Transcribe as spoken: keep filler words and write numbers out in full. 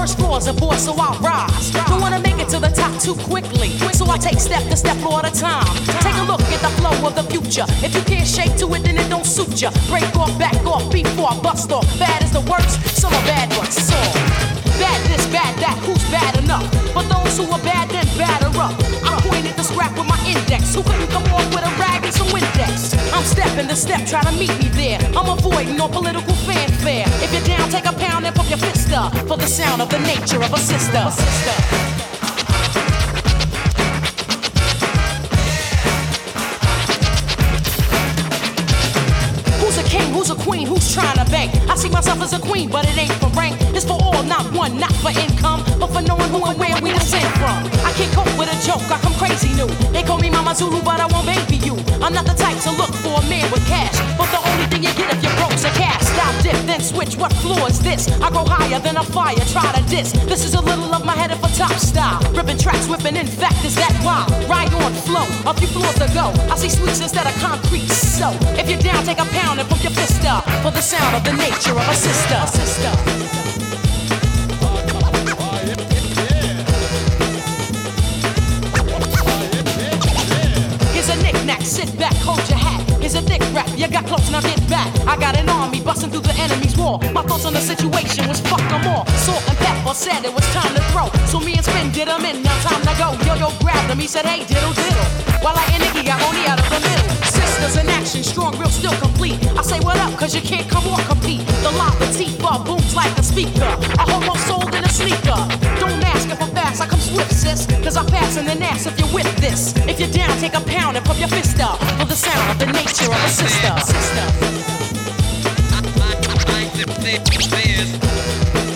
first floor's a boy, so I rise. Don't wanna make it to the top too quickly, so I take step to step floor at a time. Take a look at the flow of the future. If you can't shake to it, then it don't suit ya. Break off, back off, before I bust off. Bad is the worst, some are bad ones. So bad this, bad that, who's bad enough? For those who are bad, then batter up. I pointed the scrap with my index. Who couldn't come off with a rag and some Windex? I'm stepping the step, try to meet me there. I'm avoiding all political fanfare. If you're down, take a pound and pump your fist up for the sound of the nature of a sister. A sister. King, who's a queen, who's trying to bank? I see myself as a queen, but it ain't for rank. It's for all, not one, not for income, but for knowing who and where we descend from. I can't cope with a joke, I come crazy new. They call me Mama Zulu, but I won't baby you. I'm not the type to look for a man with cash, but the only thing you get if you're broke's a cash. Stop, dip, then switch, what floor is this? I go higher than a fire, try to diss. This is a little of my head for top style. Ripping tracks, whipping, in fact, is that wild. Ride on, flow, a few floors to go. I see sweets instead of concrete, so if you're down, take a pound and pump your fist up for the sound of the nature of a sister. A sister. Here's a knick-knack, sit back, hold your hat. Here's a thick rap, you got close, now get back. I got an army busting through the enemy's wall. My thoughts on the situation was fuck them all. Salt and pepper said it was time to throw. So me and Spin did him in, now time to go. Yo-yo grabbed him, he said, hey, diddle diddle. While I and Iggy got only out of the middle. Sisters in action, strong, real, still complete. I say what up, cause you can't come or compete. The La Latifah booms like a speaker. A homo sold in a sneaker. Don't ask if I'm fast, I come swift, sis. Cause I pass in the ass if you're with this. If you're down, take a pound and pump your fist up for the sound of the nature of a sister. Sister.